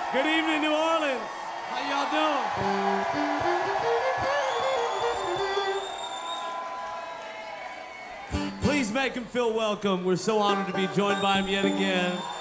Good evening, New Orleans. How y'all doing? Please make him feel welcome. We're so honored to be joined by him yet again.